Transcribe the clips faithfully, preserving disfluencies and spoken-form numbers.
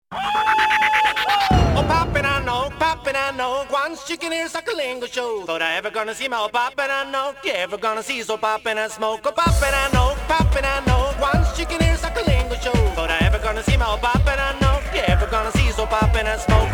Oh, poppin', I know, poppin', I know. Once chicken ears, suckling show. Thought I ever gonna see my oh, poppin', I know. You ever gonna see so poppin' and smoke? Oh, poppin', I know, poppin', I know. Once chicken ears, suckling show. Thought I ever gonna see my oh, poppin', I know. You ever gonna see so poppin' and smoke?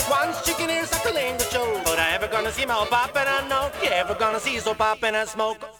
See my poppin', I know. You ever gonna see so poppin' and smoke?